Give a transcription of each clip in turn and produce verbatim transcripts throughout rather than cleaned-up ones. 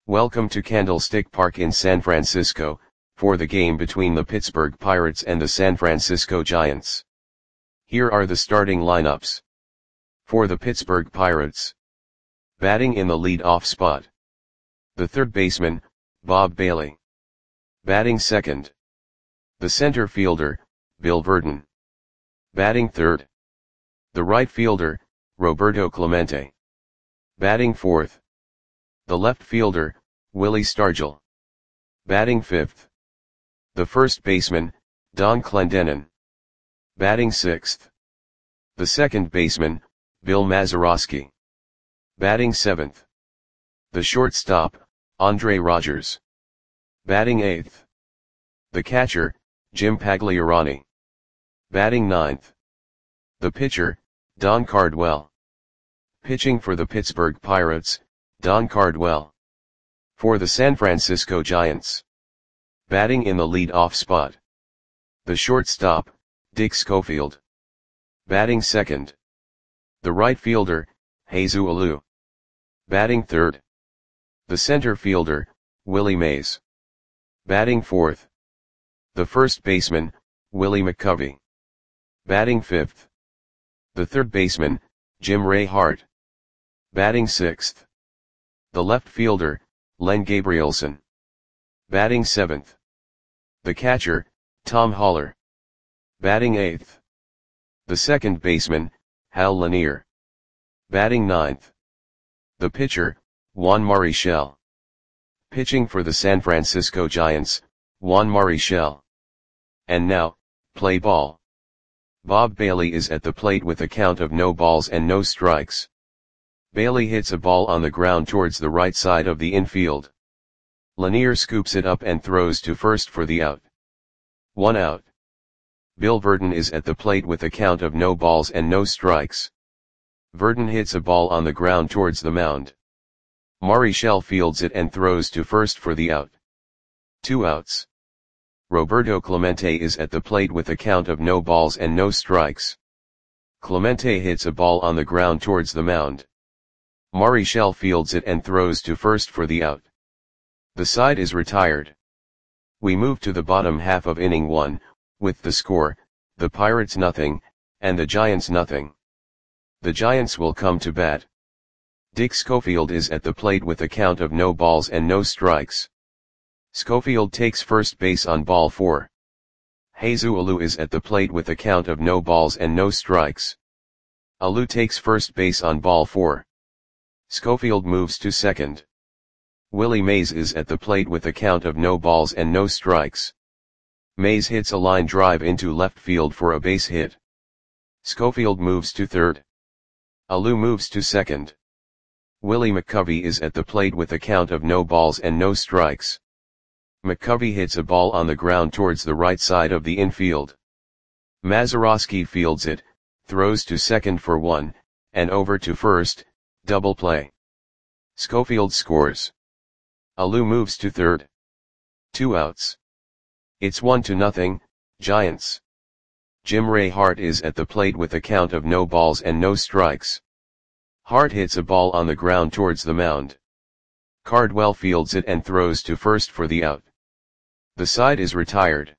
Welcome to Candlestick Park in San Francisco, for the game between the Pittsburgh Pirates and the San Francisco Giants. Here are the starting lineups. For the Pittsburgh Pirates. Batting in the lead-off spot. The third baseman, Bob Bailey. Batting second. The center fielder, Bill Virdon. Batting third. The right fielder, Roberto Clemente. Batting fourth. The left fielder, Willie Stargell. Batting fifth. The first baseman, Don Clendenon. Batting sixth. The second baseman, Bill Mazeroski. Batting seventh. The shortstop, Andre Rogers. Batting eighth. The catcher, Jim Pagliarani. Batting ninth. The pitcher, Don Cardwell. Pitching for the Pittsburgh Pirates, Don Cardwell. For the San Francisco Giants. Batting in the lead-off spot. The shortstop, Dick Schofield. Batting second. The right fielder, Jesus Alou. Batting third. The center fielder, Willie Mays. Batting fourth. The first baseman, Willie McCovey. Batting fifth. The third baseman, Jim Ray Hart. Batting sixth. The left fielder, Len Gabrielson. Batting seventh. The catcher, Tom Haller. Batting eighth. The second baseman, Hal Lanier. Batting ninth. The pitcher, Juan Marichal. Pitching for the San Francisco Giants, Juan Marichal. And now, play ball. Bob Bailey is at the plate with a count of no balls and no strikes. Bailey hits a ball on the ground towards the right side of the infield. Lanier scoops it up and throws to first for the out. One out. Bill Virdon is at the plate with a count of no balls and no strikes. Virdon hits a ball on the ground towards the mound. Marichal fields it and throws to first for the out. Two outs. Roberto Clemente is at the plate with a count of no balls and no strikes. Clemente hits a ball on the ground towards the mound. Marichal fields it and throws to first for the out. The side is retired. We move to the bottom half of inning one, with the score, the Pirates nothing, and the Giants nothing. The Giants will come to bat. Dick Schofield is at the plate with a count of no balls and no strikes. Schofield takes first base on ball four. Jesus Alou is at the plate with a count of no balls and no strikes. Alou takes first base on ball four. Schofield moves to second. Willie Mays is at the plate with a count of no balls and no strikes. Mays hits a line drive into left field for a base hit. Schofield moves to third. Alou moves to second. Willie McCovey is at the plate with a count of no balls and no strikes. McCovey hits a ball on the ground towards the right side of the infield. Mazeroski fields it, throws to second for one, and over to first, double play. Schofield scores. Alou moves to third. Two outs. It's one to nothing, Giants. Jim Ray Hart is at the plate with a count of no balls and no strikes. Hart hits a ball on the ground towards the mound. Cardwell fields it and throws to first for the out. The side is retired.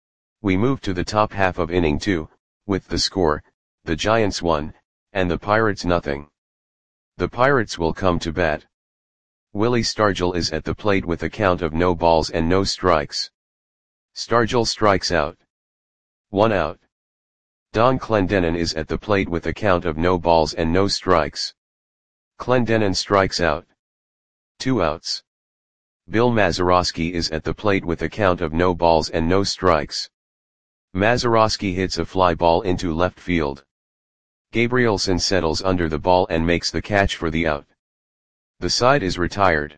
We move to the top half of inning two, with the score, the Giants one, and the Pirates nothing. The Pirates will come to bat. Willie Stargell is at the plate with a count of no balls and no strikes. Stargell strikes out. One out. Don Clendenon is at the plate with a count of no balls and no strikes. Clendenon strikes out. Two outs. Bill Mazeroski is at the plate with a count of no balls and no strikes. Mazeroski hits a fly ball into left field. Gabrielson settles under the ball and makes the catch for the out. The side is retired.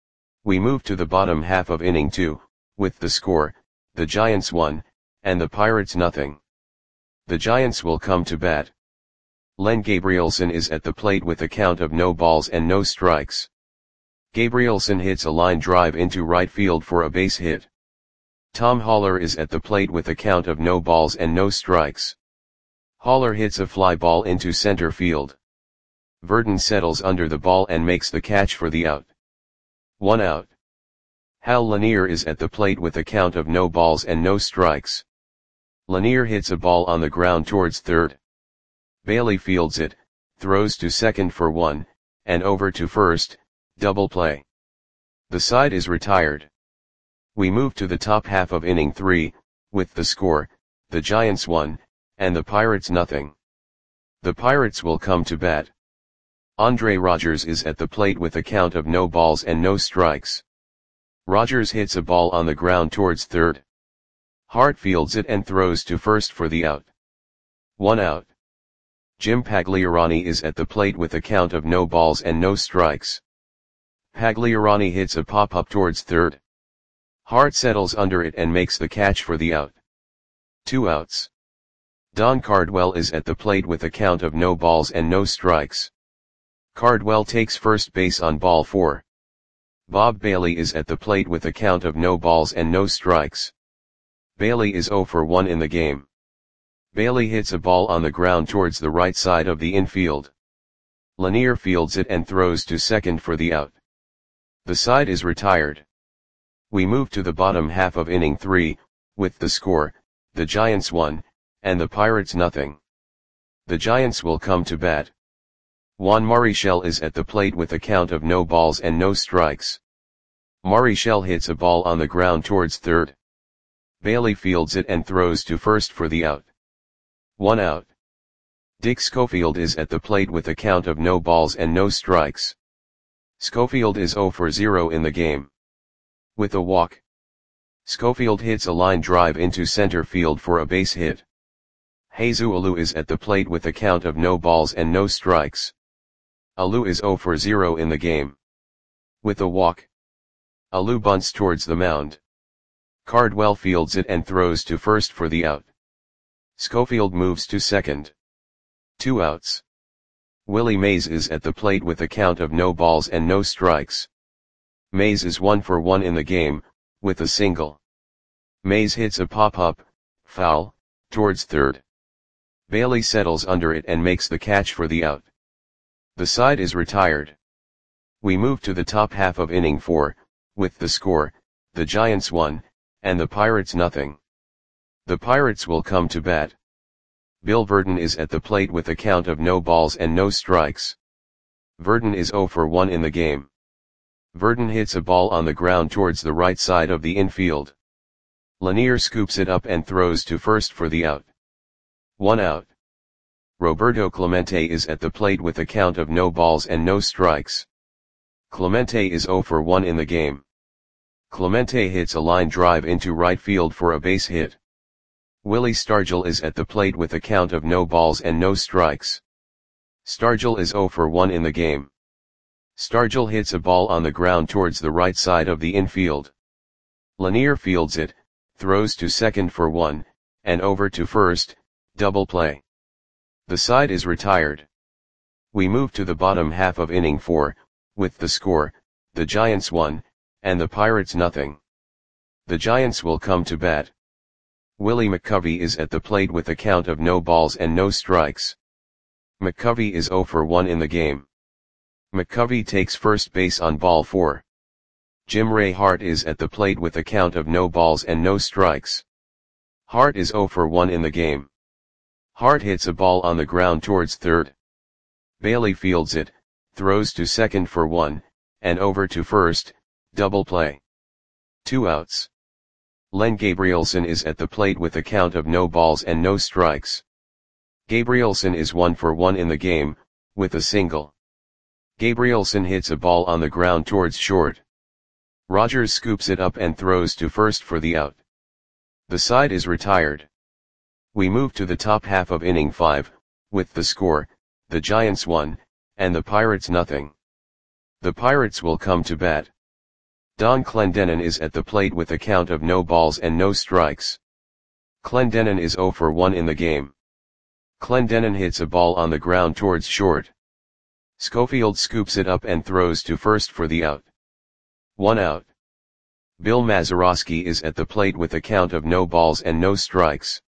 We move to the bottom half of inning two, with the score, the Giants one, and the Pirates nothing. The Giants will come to bat. Len Gabrielson is at the plate with a count of no balls and no strikes. Gabrielson hits a line drive into right field for a base hit. Tom Haller is at the plate with a count of no balls and no strikes. Haller hits a fly ball into center field. Virdon settles under the ball and makes the catch for the out. One out. Hal Lanier is at the plate with a count of no balls and no strikes. Lanier hits a ball on the ground towards third. Bailey fields it, throws to second for one, and over to first, double play. The side is retired. We move to the top half of inning three, with the score, the Giants one, and the Pirates nothing. The Pirates will come to bat. Andre Rogers is at the plate with a count of no balls and no strikes. Rogers hits a ball on the ground towards third. Hart fields it and throws to first for the out. One out. Jim Pagliarani is at the plate with a count of no balls and no strikes. Pagliarani hits a pop-up towards third. Hart settles under it and makes the catch for the out. Two outs. Don Cardwell is at the plate with a count of no balls and no strikes. Cardwell takes first base on ball four. Bob Bailey is at the plate with a count of no balls and no strikes. Bailey is oh for one in the game. Bailey hits a ball on the ground towards the right side of the infield. Lanier fields it and throws to second for the out. The side is retired. We move to the bottom half of inning three, with the score, the Giants one, and the Pirates nothing. The Giants will come to bat. Juan Marichal is at the plate with a count of no balls and no strikes. Marichal hits a ball on the ground towards third. Bailey fields it and throws to first for the out. One out. Dick Schofield is at the plate with a count of no balls and no strikes. Schofield is oh for zero in the game. With a walk, Schofield hits a line drive into center field for a base hit. Jesus Alou is at the plate with a count of no balls and no strikes. Alou is oh for zero in the game. With a walk, Alou bunts towards the mound. Cardwell fields it and throws to first for the out. Schofield moves to second. Two outs. Willie Mays is at the plate with a count of no balls and no strikes. Mays is one for one in the game, with a single. Mays hits a pop-up, foul, towards third. Bailey settles under it and makes the catch for the out. The side is retired. We move to the top half of inning four, with the score, the Giants one, and the Pirates nothing. The Pirates will come to bat. Bill Verdon is at the plate with a count of no balls and no strikes. Verdon is oh for one in the game. Verdon hits a ball on the ground towards the right side of the infield. Lanier scoops it up and throws to first for the out. One out. Roberto Clemente is at the plate with a count of no balls and no strikes. Clemente is oh for one in the game. Clemente hits a line drive into right field for a base hit. Willie Stargell is at the plate with a count of no balls and no strikes. Stargell is oh for one in the game. Stargell hits a ball on the ground towards the right side of the infield. Lanier fields it, throws to second for one, and over to first, double play. The side is retired. We move to the bottom half of inning four, with the score, the Giants one, and the Pirates nothing. The Giants will come to bat. Willie McCovey is at the plate with a count of no balls and no strikes. McCovey is oh for one in the game. McCovey takes first base on ball four. Jim Ray Hart is at the plate with a count of no balls and no strikes. Hart is oh for one in the game. Hart hits a ball on the ground towards third. Bailey fields it, throws to second for one, and over to first, double play. Two outs. Len Gabrielson is at the plate with a count of no balls and no strikes. Gabrielson is one for one in the game, with a single. Gabrielson hits a ball on the ground towards short. Rogers scoops it up and throws to first for the out. The side is retired. We move to the top half of inning five, with the score, the Giants one, and the Pirates nothing. The Pirates will come to bat. Don Clendenon is at the plate with a count of no balls and no strikes. Clendenon is oh for one in the game. Clendenon hits a ball on the ground towards short. Schofield scoops it up and throws to first for the out. One out. Bill Mazeroski is at the plate with a count of no balls and no strikes.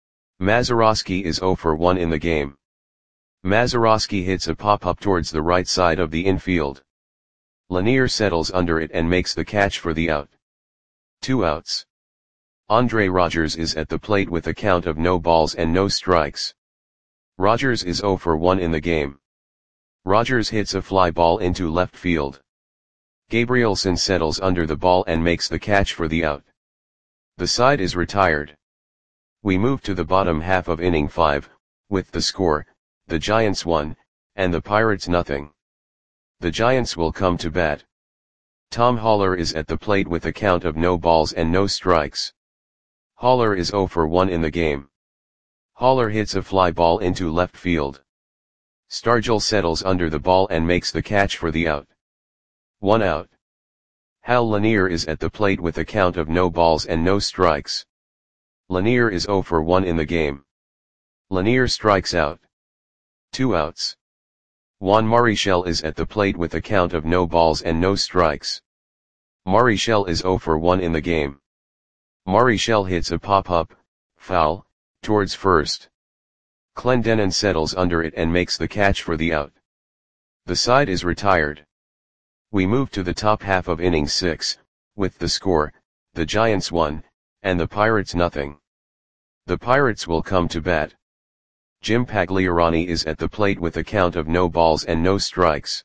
Mazeroski is oh for one in the game. Mazeroski hits a pop-up towards the right side of the infield. Lanier settles under it and makes the catch for the out. Two outs. Andre Rogers is at the plate with a count of no balls and no strikes. Rogers is oh for one in the game. Rogers hits a fly ball into left field. Gabrielson settles under the ball and makes the catch for the out. The side is retired. We move to the bottom half of inning five, with the score, the Giants one, and the Pirates nothing. The Giants will come to bat. Tom Haller is at the plate with a count of no balls and no strikes. Haller is oh for one in the game. Haller hits a fly ball into left field. Stargell settles under the ball and makes the catch for the out. One out. Hal Lanier is at the plate with a count of no balls and no strikes. Lanier is oh for one in the game. Lanier strikes out. Two outs. Juan Marichal is at the plate with a count of no balls and no strikes. Marichal is oh for one in the game. Marichal hits a pop-up, foul, towards first. Clendenon settles under it and makes the catch for the out. The side is retired. We move to the top half of inning six, with the score, the Giants one, and the Pirates nothing. The Pirates will come to bat. Jim Pagliarani is at the plate with a count of no balls and no strikes.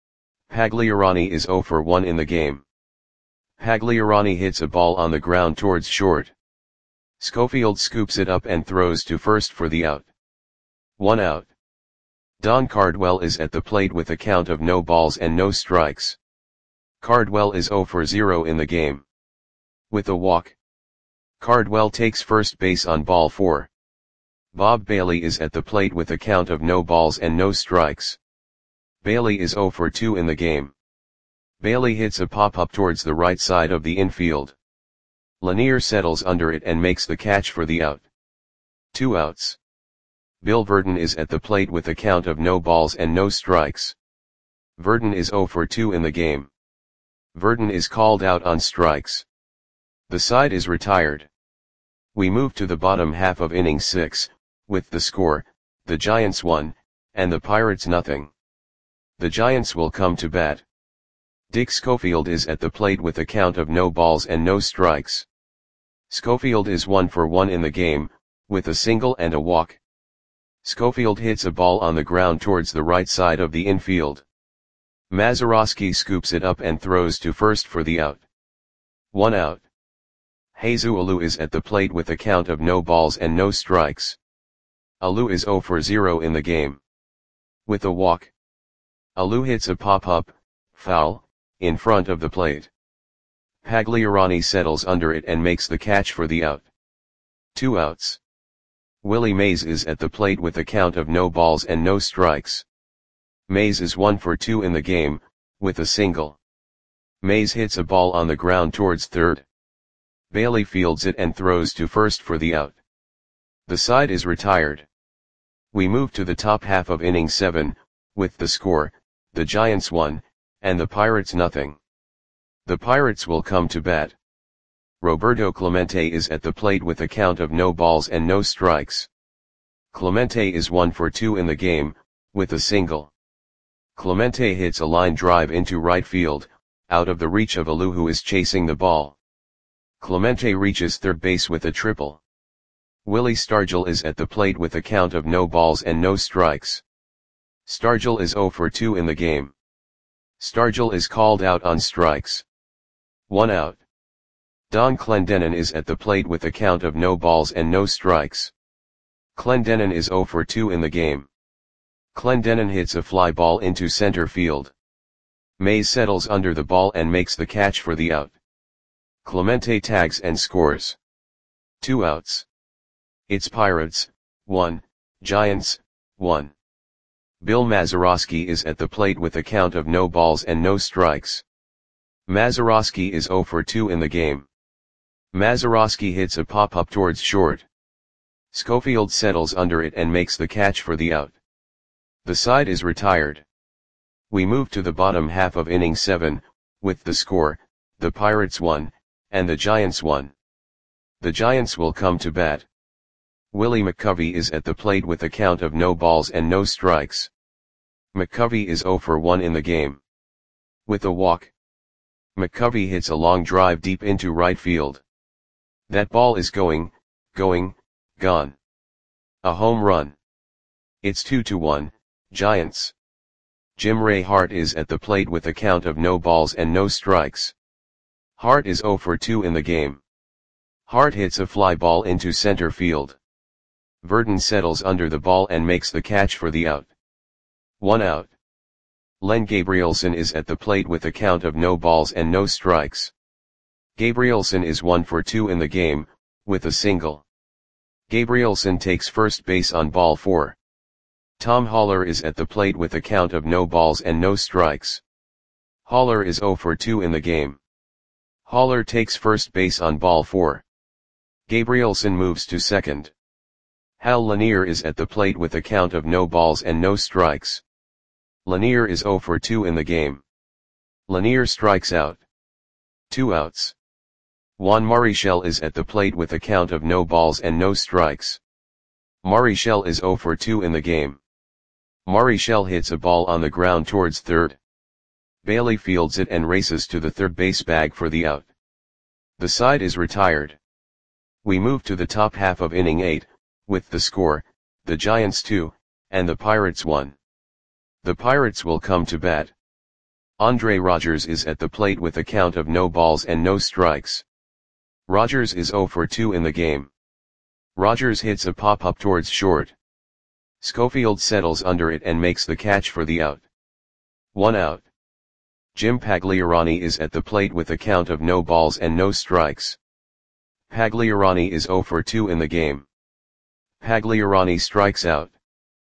Pagliarani is oh for one in the game. Pagliarani hits a ball on the ground towards short. Schofield scoops it up and throws to first for the out. One out. Don Cardwell is at the plate with a count of no balls and no strikes. Cardwell is oh for zero in the game. With a walk. Cardwell takes first base on ball four. Bob Bailey is at the plate with a count of no balls and no strikes. Bailey is oh for two in the game. Bailey hits a pop-up towards the right side of the infield. Lanier settles under it and makes the catch for the out. Two outs. Bill Verdon is at the plate with a count of no balls and no strikes. Verdon is oh for two in the game. Verdon is called out on strikes. The side is retired. We move to the bottom half of inning six, with the score, the Giants one, and the Pirates nothing. The Giants will come to bat. Dick Schofield is at the plate with a count of no balls and no strikes. Schofield is one for one in the game, with a single and a walk. Schofield hits a ball on the ground towards the right side of the infield. Mazeroski scoops it up and throws to first for the out. One out. Jesus Alou is at the plate with a count of no balls and no strikes. Alou is oh for zero in the game. With a walk. Alou hits a pop-up, foul, in front of the plate. Pagliarani settles under it and makes the catch for the out. Two outs. Willie Mays is at the plate with a count of no balls and no strikes. Mays is one for two in the game, with a single. Mays hits a ball on the ground towards third. Bailey fields it and throws to first for the out. The side is retired. We move to the top half of inning seven, with the score, the Giants one, and the Pirates nothing. The Pirates will come to bat. Roberto Clemente is at the plate with a count of no balls and no strikes. Clemente is one for two in the game, with a single. Clemente hits a line drive into right field, out of the reach of Alou who is chasing the ball. Clemente reaches third base with a triple. Willie Stargell is at the plate with a count of no balls and no strikes. Stargell is oh for two in the game. Stargell is called out on strikes. One out. Don Clendenon is at the plate with a count of no balls and no strikes. Clendenon is oh for two in the game. Clendenon hits a fly ball into center field. Mays settles under the ball and makes the catch for the out. Clemente tags and scores. Two outs. It's Pirates, one, Giants, one. Bill Mazeroski is at the plate with a count of no balls and no strikes. Mazeroski is oh for two in the game. Mazeroski hits a pop-up towards short. Schofield settles under it and makes the catch for the out. The side is retired. We move to the bottom half of inning seven, with the score, the Pirates one, and the Giants one. The Giants will come to bat. Willie McCovey is at the plate with a count of no balls and no strikes. McCovey is oh for one in the game. With a walk, McCovey hits a long drive deep into right field. That ball is going, going, gone. A home run. It's two to one, Giants. Jim Ray Hart is at the plate with a count of no balls and no strikes. Hart is oh for two in the game. Hart hits a fly ball into center field. Verdon settles under the ball and makes the catch for the out. One out. Len Gabrielson is at the plate with a count of no balls and no strikes. Gabrielson is one for two in the game, with a single. Gabrielson takes first base on ball four. Tom Haller is at the plate with a count of no balls and no strikes. Haller is oh for two in the game. Haller takes first base on ball four. Gabrielson moves to second. Hal Lanier is at the plate with a count of no balls and no strikes. Lanier is oh for two in the game. Lanier strikes out. Two outs. Juan Marichal is at the plate with a count of no balls and no strikes. Marichal is oh for two in the game. Marichal hits a ball on the ground towards third. Bailey fields it and races to the third base bag for the out. The side is retired. We move to the top half of inning eight, with the score, the Giants two, and the Pirates one. The Pirates will come to bat. Andre Rogers is at the plate with a count of no balls and no strikes. Rogers is oh for two in the game. Rogers hits a pop-up towards short. Schofield settles under it and makes the catch for the out. One out. Jim Pagliarani is at the plate with a count of no balls and no strikes. Pagliarani is oh for two in the game. Pagliarani strikes out.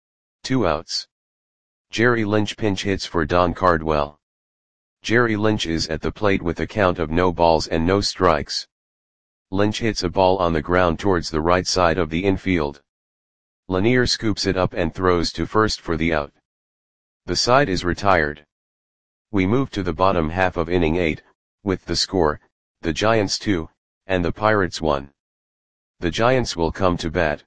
Two outs. Jerry Lynch pinch hits for Don Cardwell. Jerry Lynch is at the plate with a count of no balls and no strikes. Lynch hits a ball on the ground towards the right side of the infield. Lanier scoops it up and throws to first for the out. The side is retired. We move to the bottom half of inning eight, with the score, the Giants two, and the Pirates one. The Giants will come to bat.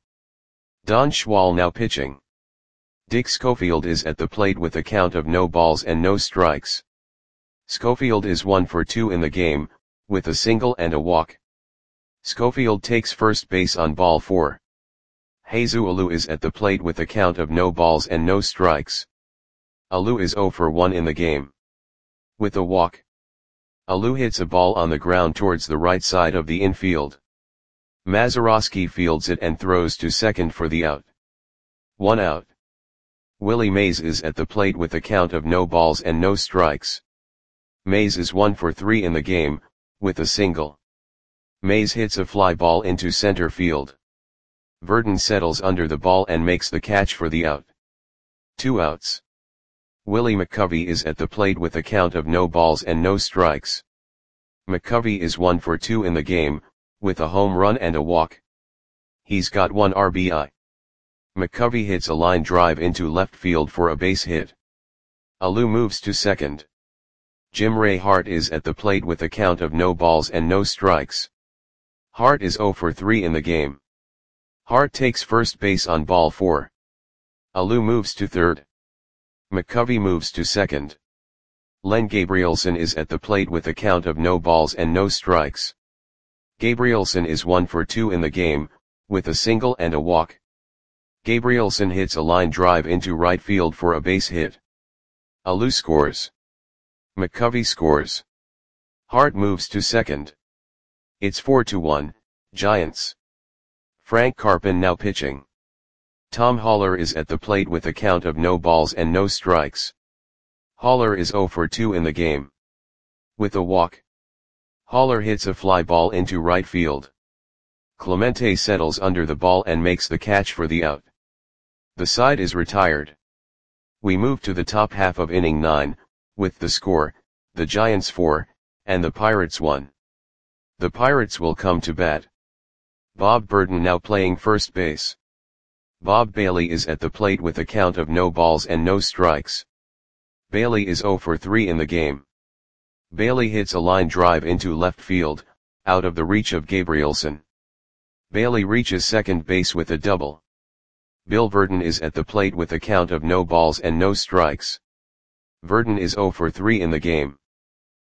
Don Schwal now pitching. Dick Schofield is at the plate with a count of no balls and no strikes. Schofield is one for two in the game, with a single and a walk. Schofield takes first base on ball four. Jesus Alou is at the plate with a count of no balls and no strikes. Alou is oh for one in the game. With a walk. Alou hits a ball on the ground towards the right side of the infield. Mazeroski fields it and throws to second for the out. One out. Willie Mays is at the plate with a count of no balls and no strikes. Mays is one for three in the game, with a single. Mays hits a fly ball into center field. Verdon settles under the ball and makes the catch for the out. Two outs. Willie McCovey is at the plate with a count of no balls and no strikes. McCovey is one for two in the game, with a home run and a walk. He's got one R B I. McCovey hits a line drive into left field for a base hit. Alou moves to second. Jim Ray Hart is at the plate with a count of no balls and no strikes. Hart is oh for three in the game. Hart takes first base on ball four. Alou moves to third. McCovey moves to second. Len Gabrielson is at the plate with a count of no balls and no strikes. Gabrielson is one for two in the game, with a single and a walk. Gabrielson hits a line drive into right field for a base hit. Alou scores. McCovey scores. Hart moves to second. It's four to one, Giants. Frank Carpin now pitching. Tom Haller is at the plate with a count of no balls and no strikes. Haller is oh for two in the game. With a walk. Haller hits a fly ball into right field. Clemente settles under the ball and makes the catch for the out. The side is retired. We move to the top half of inning nine, with the score, the Giants four, and the Pirates one. The Pirates will come to bat. Bob Burton now playing first base. Bob Bailey is at the plate with a count of no balls and no strikes. Bailey is oh for three in the game. Bailey hits a line drive into left field, out of the reach of Gabrielson. Bailey reaches second base with a double. Bill Verdon is at the plate with a count of no balls and no strikes. Verdon is oh for three in the game.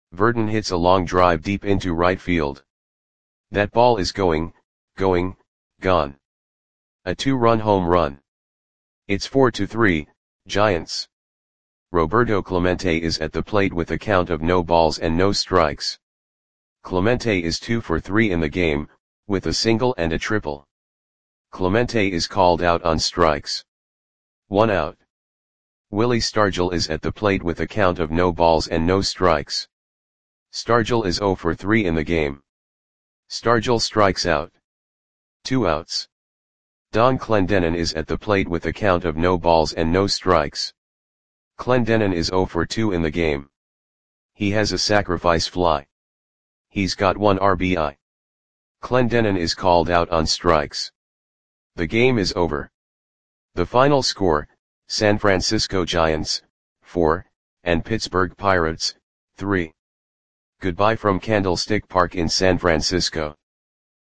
Verdon hits a long drive deep into right field. That ball is going, going, gone. A two-run home run. It's four to three, Giants. Roberto Clemente is at the plate with a count of no balls and no strikes. Clemente is two for three in the game, with a single and a triple. Clemente is called out on strikes. One out. Willie Stargell is at the plate with a count of no balls and no strikes. Stargell is zero for three in the game. Stargell strikes out. Two outs. Don Clendenon is at the plate with a count of no balls and no strikes. Clendenon is zero for two in the game. He has a sacrifice fly. He's got one R B I. Clendenon is called out on strikes. The game is over. The final score, San Francisco Giants, four, and Pittsburgh Pirates, three. Goodbye from Candlestick Park in San Francisco.